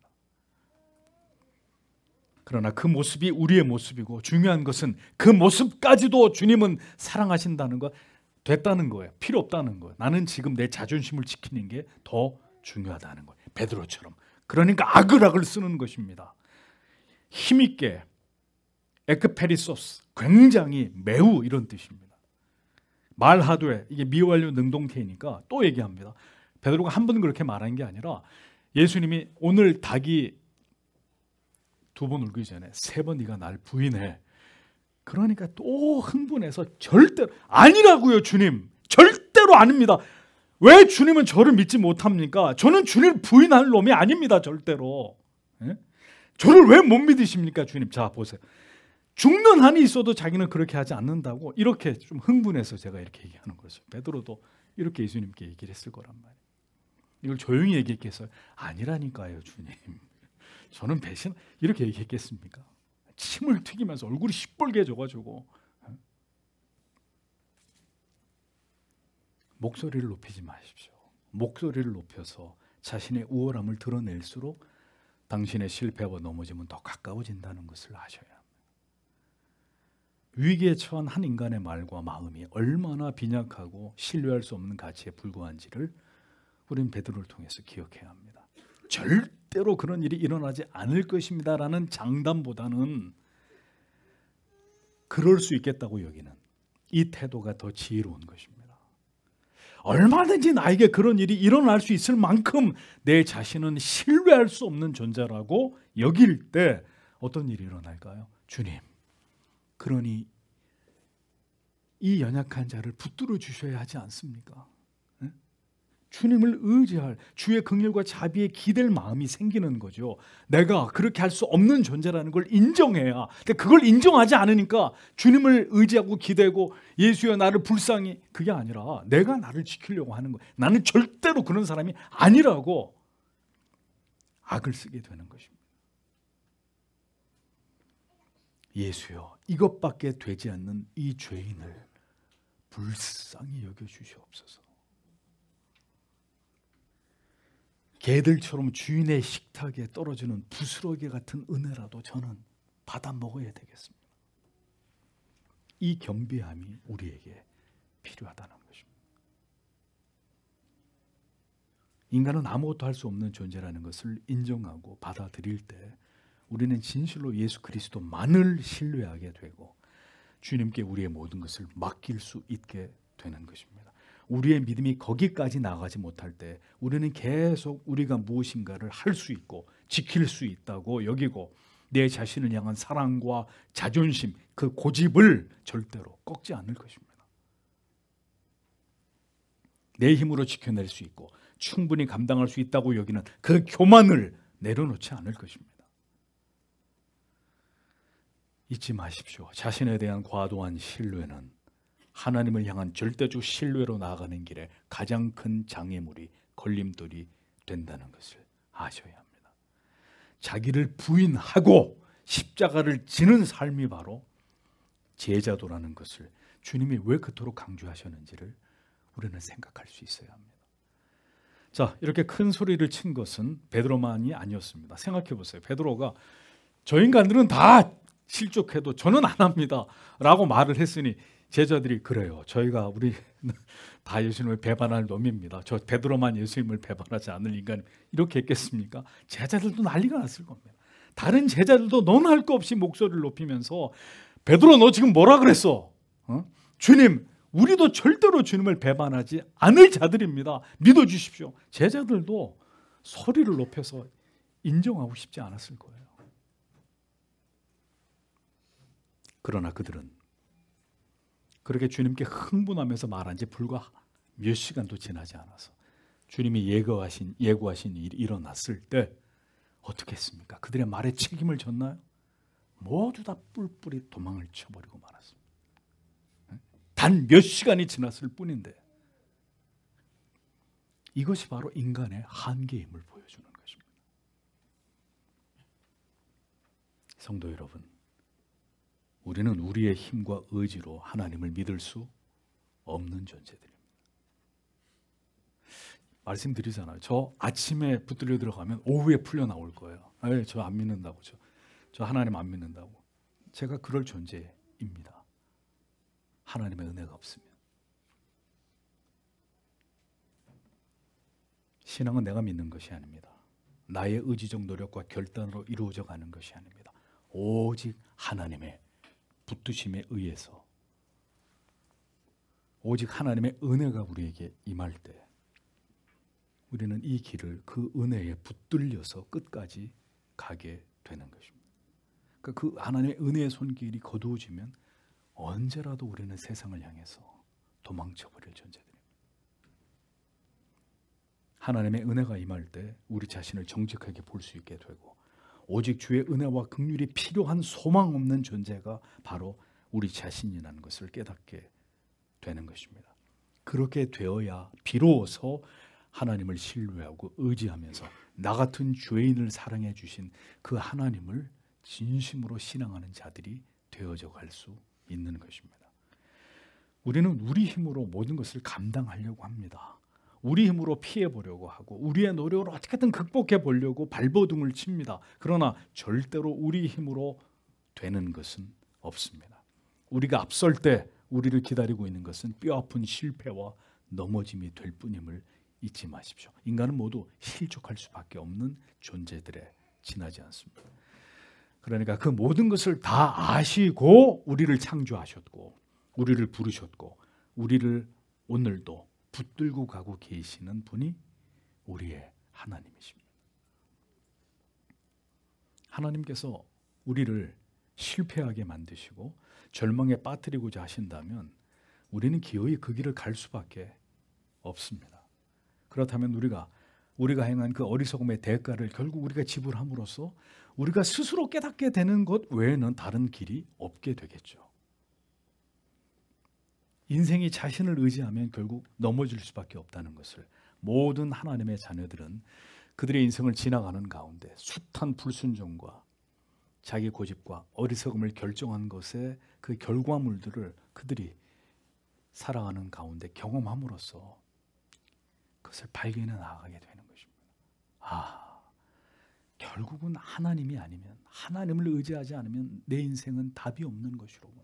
그러나 그 모습이 우리의 모습이고 중요한 것은 그 모습까지도 주님은 사랑하신다는 것, 됐다는 거예요. 필요 없다는 거예요. 나는 지금 내 자존심을 지키는 게 더 중요하다는 거예요. 베드로처럼. 그러니까 아글아글 쓰는 것입니다. 힘있게, 에크페리소스, 굉장히, 매우 이런 뜻입니다. 말하되, 이게 미완료 능동태이니까 또 얘기합니다. 베드로가 한 번 그렇게 말한 게 아니라 예수님이 오늘 닭이 2번 울기 전에 3번 네가 날 부인해. 그러니까 또 흥분해서 절대로 아니라고요. 주님 절대로 아닙니다. 왜 주님은 저를 믿지 못합니까? 저는 주님을 부인할 놈이 아닙니다. 절대로. 예? 저를 왜 못 믿으십니까? 주님. 자 보세요. 죽는 한이 있어도 자기는 그렇게 하지 않는다고 이렇게 좀 흥분해서 제가 이렇게 얘기하는 거죠. 베드로도 이렇게 예수님께 얘기를 했을 거란 말이에요. 이걸 조용히 얘기했겠어요? 아니라니까요. 주님. 저는 배신 이렇게 얘기했겠습니까? 침을 튀기면서 얼굴이 시뻘게 져가지고. 목소리를 높이지 마십시오. 목소리를 높여서 자신의 우월함을 드러낼수록 당신의 실패와 넘어짐은 더 가까워진다는 것을 아셔야 합니다. 위기에 처한 한 인간의 말과 마음이 얼마나 빈약하고 신뢰할 수 없는 가치에 불과한지를 우리는 베드로를 통해서 기억해야 합니다. 절대로 그런 일이 일어나지 않을 것입니다라는 장담보다는 그럴 수 있겠다고 여기는 이 태도가 더 지혜로운 것입니다. 얼마든지 나에게 그런 일이 일어날 수 있을 만큼 내 자신은 신뢰할 수 없는 존재라고 여길 때 어떤 일이 일어날까요? 주님, 그러니 이 연약한 자를 붙들어 주셔야 하지 않습니까? 주님을 의지할, 주의 긍휼과 자비에 기댈 마음이 생기는 거죠. 내가 그렇게 할 수 없는 존재라는 걸 인정해야. 근데 그걸 인정하지 않으니까 주님을 의지하고 기대고 예수여 나를 불쌍히, 그게 아니라 내가 나를 지키려고 하는 거예요. 나는 절대로 그런 사람이 아니라고 악을 쓰게 되는 것입니다. 예수여, 이것밖에 되지 않는 이 죄인을 불쌍히 여겨주시옵소서. 개들처럼 주인의 식탁에 떨어지는 부스러기 같은 은혜라도 저는 받아 먹어야 되겠습니다. 이 겸비함이 우리에게 필요하다는 것입니다. 인간은 아무것도 할 수 없는 존재라는 것을 인정하고 받아들일 때 우리는 진실로 예수 그리스도만을 신뢰하게 되고 주님께 우리의 모든 것을 맡길 수 있게 되는 것입니다. 우리의 믿음이 거기까지 나가지 못할 때 우리는 계속 우리가 무엇인가를 할 수 있고 지킬 수 있다고 여기고 내 자신을 향한 사랑과 자존심, 그 고집을 절대로 꺾지 않을 것입니다. 내 힘으로 지켜낼 수 있고 충분히 감당할 수 있다고 여기는 그 교만을 내려놓지 않을 것입니다. 잊지 마십시오. 자신에 대한 과도한 신뢰는 하나님을 향한 절대적 신뢰로 나아가는 길에 가장 큰 장애물이, 걸림돌이 된다는 것을 아셔야 합니다. 자기를 부인하고 십자가를 지는 삶이 바로 제자도라는 것을 주님이 왜 그토록 강조하셨는지를 우리는 생각할 수 있어야 합니다. 자, 이렇게 큰 소리를 친 것은 베드로만이 아니었습니다. 생각해 보세요. 베드로가 저 인간들은 다 실족해도 저는 안 합니다 라고 말을 했으니 제자들이 그래요. 저희가 우리 다 예수님을 배반할 놈입니다. 저 베드로만 예수님을 배반하지 않을 인간 이렇게 했겠습니까? 제자들도 난리가 났을 겁니다. 다른 제자들도 너나 할 거 없이 목소리를 높이면서 베드로 너 지금 뭐라 그랬어? 주님, 우리도 절대로 주님을 배반하지 않을 자들입니다. 믿어주십시오. 제자들도 소리를 높여서 인정하고 싶지 않았을 거예요. 그러나 그들은 그렇게 주님께 흥분하면서 말한 지 불과 몇 시간도 지나지 않아서 주님이 예고하신 일이 일어났을 때 어떻게 했습니까? 그들의 말에 책임을 졌나요? 모두 다 뿔뿔이 도망을 쳐버리고 말았습니다. 단 몇 시간이 지났을 뿐인데 이것이 바로 인간의 한계임을 보여주는 것입니다. 성도 여러분, 우리는 우리의 힘과 의지로 하나님을 믿을 수 없는 존재들입니다. 말씀드리잖아요. 저 아침에 붙들려 들어가면 오후에 풀려 나올 거예요. 저 안 믿는다고, 저 하나님 안 믿는다고. 제가 그럴 존재입니다. 하나님의 은혜가 없으면. 신앙은 내가 믿는 것이 아닙니다. 나의 의지적 노력과 결단으로 이루어져 가는 것이 아닙니다. 오직 하나님의 붙드심에 의해서, 오직 하나님의 은혜가 우리에게 임할 때 우리는 이 길을 그 은혜에 붙들려서 끝까지 가게 되는 것입니다. 그러니까 그 하나님의 은혜의 손길이 거두어지면 언제라도 우리는 세상을 향해서 도망쳐버릴 존재들입니다. 하나님의 은혜가 임할 때 우리 자신을 정직하게 볼 수 있게 되고 오직 주의 은혜와 긍휼이 필요한 소망 없는 존재가 바로 우리 자신이라는 것을 깨닫게 되는 것입니다. 그렇게 되어야 비로소 하나님을 신뢰하고 의지하면서 나 같은 죄인을 사랑해 주신 그 하나님을 진심으로 신앙하는 자들이 되어져 갈 수 있는 것입니다. 우리는 우리 힘으로 모든 것을 감당하려고 합니다. 우리 힘으로 피해 보려고 하고 우리의 노력으로 어떻게든 극복해 보려고 발버둥을 칩니다. 그러나 절대로 우리 힘으로 되는 것은 없습니다. 우리가 앞설 때 우리를 기다리고 있는 것은 뼈아픈 실패와 넘어짐이 될 뿐임을 잊지 마십시오. 인간은 모두 실족할 수밖에 없는 존재들에 지나지 않습니다. 그러니까 그 모든 것을 다 아시고 우리를 창조하셨고 우리를 부르셨고 우리를 오늘도 붙들고 가고 계시는 분이 우리의 하나님이십니다. 하나님께서 우리를 실패하게 만드시고 절망에 빠뜨리고자 하신다면 우리는 기어이 그 길을 갈 수밖에 없습니다. 그렇다면 우리가 행한 그 어리석음의 대가를 결국 우리가 지불함으로써 우리가 스스로 깨닫게 되는 것 외에는 다른 길이 없게 되겠죠. 인생이 자신을 의지하면 결국 넘어질 수밖에 없다는 것을 모든 하나님의 자녀들은 그들의 인생을 지나가는 가운데 숱한 불순종과 자기 고집과 어리석음을 결정한 것의 그 결과물들을 그들이 살아가는 가운데 경험함으로써 그것을 발견해 나아가게 되는 것입니다. 결국은 하나님이 아니면, 하나님을 의지하지 않으면 내 인생은 답이 없는 것이로구나.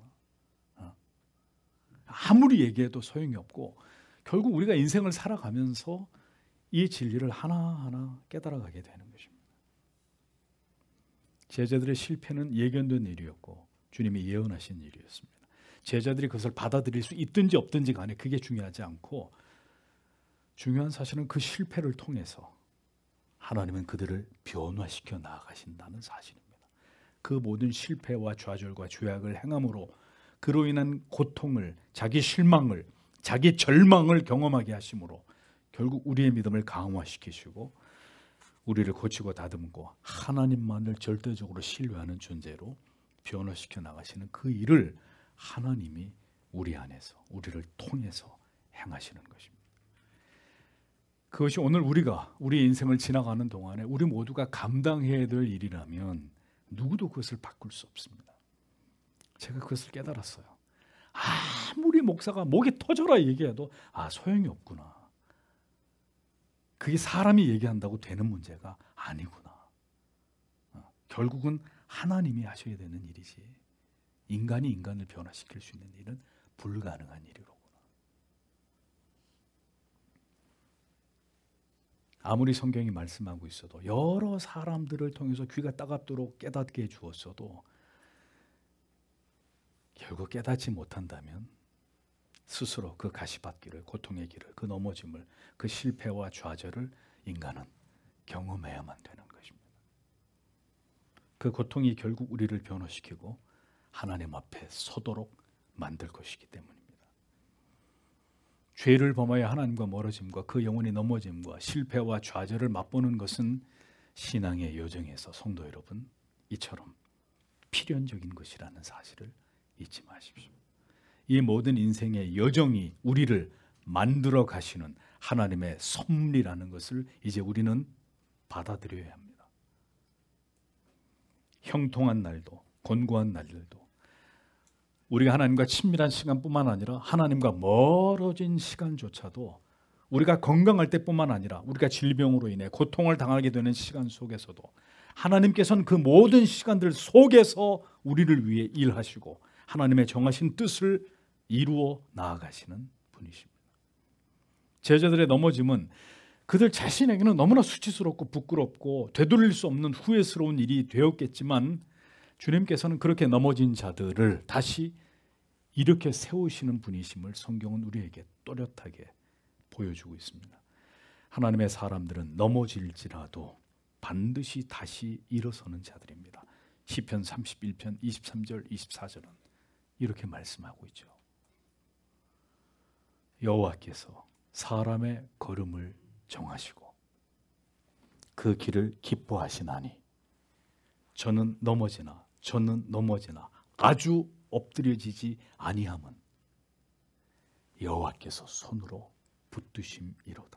아무리 얘기해도 소용이 없고 결국 우리가 인생을 살아가면서 이 진리를 하나하나 깨달아가게 되는 것입니다. 제자들의 실패는 예견된 일이었고 주님이 예언하신 일이었습니다. 제자들이 그것을 받아들일 수 있든지 없든지 간에 그게 중요하지 않고 중요한 사실은 그 실패를 통해서 하나님은 그들을 변화시켜 나아가신다는 사실입니다. 그 모든 실패와 좌절과 죄악을 행함으로 그로 인한 고통을, 자기 실망을, 자기 절망을 경험하게 하심으로 결국 우리의 믿음을 강화시키시고 우리를 고치고 다듬고 하나님만을 절대적으로 신뢰하는 존재로 변화시켜 나가시는 그 일을 하나님이 우리 안에서, 우리를 통해서 행하시는 것입니다. 그것이 오늘 우리가 우리 인생을 지나가는 동안에 우리 모두가 감당해야 될 일이라면 누구도 그것을 바꿀 수 없습니다. 제가 그것을 깨달았어요. 아무리 목사가 목이 터져라 얘기해도 소용이 없구나. 그게 사람이 얘기한다고 되는 문제가 아니구나. 결국은 하나님이 하셔야 되는 일이지 인간이 인간을 변화시킬 수 있는 일은 불가능한 일이로구나. 아무리 성경이 말씀하고 있어도 여러 사람들을 통해서 귀가 따갑도록 깨닫게 해주었어도 결국 깨닫지 못한다면 스스로 그 가시밭길을, 고통의 길을, 그 넘어짐을, 그 실패와 좌절을 인간은 경험해야만 되는 것입니다. 그 고통이 결국 우리를 변화시키고 하나님 앞에 서도록 만들 것이기 때문입니다. 죄를 범하여 하나님과 멀어짐과 그 영혼이 넘어짐과 실패와 좌절을 맛보는 것은 신앙의 여정에서 성도 여러분 이처럼 필연적인 것이라는 사실을 잊지 마십시오. 이 모든 인생의 여정이 우리를 만들어 가시는 하나님의 섭리라는 것을 이제 우리는 받아들여야 합니다. 형통한 날도 곤고한 날들도 우리가 하나님과 친밀한 시간뿐만 아니라 하나님과 멀어진 시간조차도 우리가 건강할 때뿐만 아니라 우리가 질병으로 인해 고통을 당하게 되는 시간 속에서도 하나님께서는 그 모든 시간들 속에서 우리를 위해 일하시고 하나님의 정하신 뜻을 이루어 나아가시는 분이십니다. 제자들의 넘어짐은 그들 자신에게는 너무나 수치스럽고 부끄럽고 되돌릴 수 없는 후회스러운 일이 되었겠지만 주님께서는 그렇게 넘어진 자들을 다시 이렇게 세우시는 분이심을 성경은 우리에게 또렷하게 보여주고 있습니다. 하나님의 사람들은 넘어질지라도 반드시 다시 일어서는 자들입니다. 시편 31편 23절 24절은 이렇게 말씀하고 있죠. 여호와께서 사람의 걸음을 정하시고 그 길을 기뻐하시나니 저는 넘어지나 아주 엎드려지지 아니함은 여호와께서 손으로 붙드심이로다.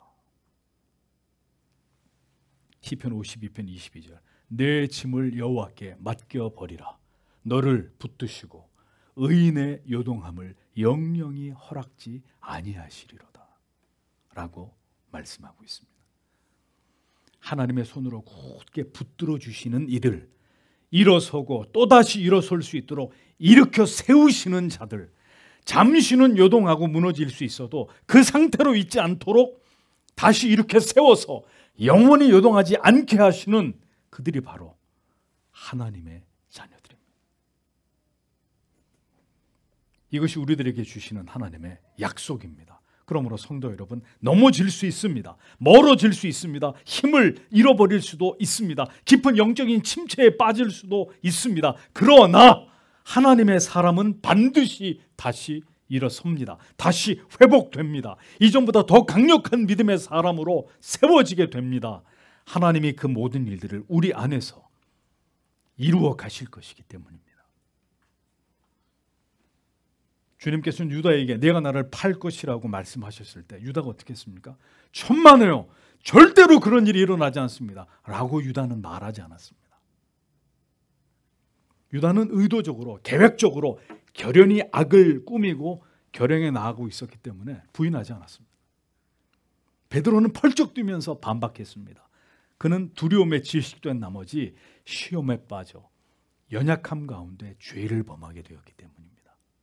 시편 52편 22절 내 짐을 여호와께 맡겨버리라. 너를 붙드시고 의인의 요동함을 영영히 허락지 아니하시리로다 라고 말씀하고 있습니다. 하나님의 손으로 굳게 붙들어 주시는 이들, 일어서고 또다시 일어설 수 있도록 일으켜 세우시는 자들, 잠시는 요동하고 무너질 수 있어도 그 상태로 있지 않도록 다시 이렇게 세워서 영원히 요동하지 않게 하시는 그들이 바로 하나님의 자녀들입니다. 이것이 우리들에게 주시는 하나님의 약속입니다. 그러므로 성도 여러분, 넘어질 수 있습니다. 멀어질 수 있습니다. 힘을 잃어버릴 수도 있습니다. 깊은 영적인 침체에 빠질 수도 있습니다. 그러나 하나님의 사람은 반드시 다시 일어섭니다. 다시 회복됩니다. 이전보다 더 강력한 믿음의 사람으로 세워지게 됩니다. 하나님이 그 모든 일들을 우리 안에서 이루어 가실 것이기 때문입니다. 주님께서는 유다에게 내가 나를 팔 것이라고 말씀하셨을 때 유다가 어떻게 했습니까? 천만에요, 절대로 그런 일이 일어나지 않습니다 라고 유다는 말하지 않았습니다. 유다는 의도적으로, 계획적으로 결연히 악을 꾸미고 결행에 나아가고 있었기 때문에 부인하지 않았습니다. 베드로는 펄쩍 뛰면서 반박했습니다. 그는 두려움에 질식된 나머지 시험에 빠져 연약함 가운데 죄를 범하게 되었기 때문입니다.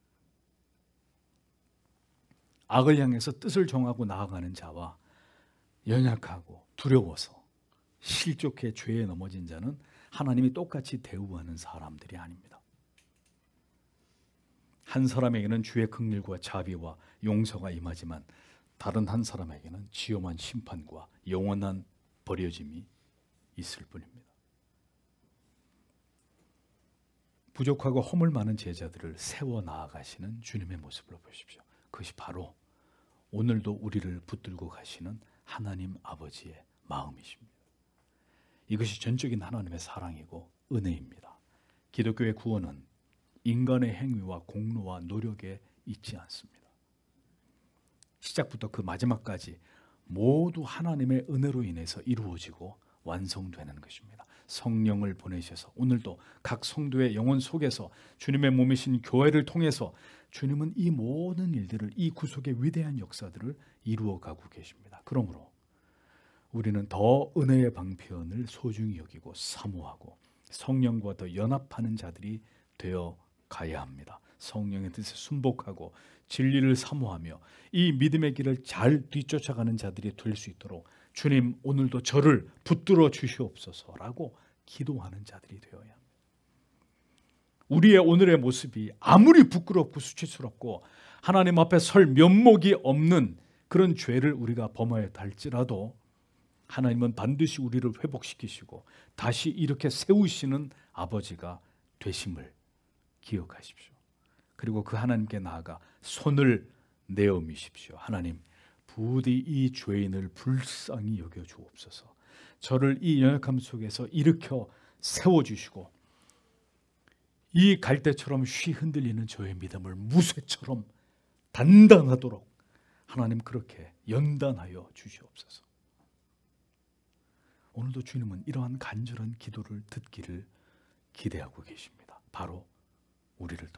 악을 향해서 뜻을 정하고 나아가는 자와 연약하고 두려워서 실족해 죄에 넘어진 자는 하나님이 똑같이 대우하는 사람들이 아닙니다. 한 사람에게는 주의 긍휼과 자비와 용서가 임하지만 다른 한 사람에게는 지엄한 심판과 영원한 버려짐이 있을 뿐입니다. 부족하고 허물 많은 제자들을 세워 나아가시는 주님의 모습을 보십시오. 그것이 바로 오늘도 우리를 붙들고 가시는 하나님 아버지의 마음이십니다. 이것이 전적인 하나님의 사랑이고 은혜입니다. 기독교의 구원은 인간의 행위와 공로와 노력에 있지 않습니다. 시작부터 그 마지막까지 모두 하나님의 은혜로 인해서 이루어지고 완성되는 것입니다. 성령을 보내셔서 오늘도 각 성도의 영혼 속에서 주님의 몸이신 교회를 통해서 주님은 이 모든 일들을, 이 구속의 위대한 역사들을 이루어가고 계십니다. 그러므로 우리는 더 은혜의 방편을 소중히 여기고 사모하고 성령과 더 연합하는 자들이 되어 가야 합니다. 성령의 뜻에 순복하고 진리를 사모하며 이 믿음의 길을 잘 뒤쫓아가는 자들이 될 수 있도록 주님 오늘도 저를 붙들어 주시옵소서라고 기도하는 자들이 되어야 합니다. 우리의 오늘의 모습이 아무리 부끄럽고 수치스럽고 하나님 앞에 설 면목이 없는 그런 죄를 우리가 범하였다 할지라도 하나님은 반드시 우리를 회복시키시고 다시 이렇게 세우시는 아버지가 되심을 기억하십시오. 그리고 그 하나님께 나아가 손을 내어미십시오. 하나님, 부디 이 죄인을 불쌍히 여겨 주옵소서. 저를 이 연약함 속에서 일으켜 세워주시고 이 갈대처럼 쉬 흔들리는 저의 믿음을 무쇠처럼 단단하도록 하나님 그렇게 연단하여 주시옵소서. 오늘도 주님은 이러한 간절한 기도를 듣기를 기대하고 계십니다. 바로 우리를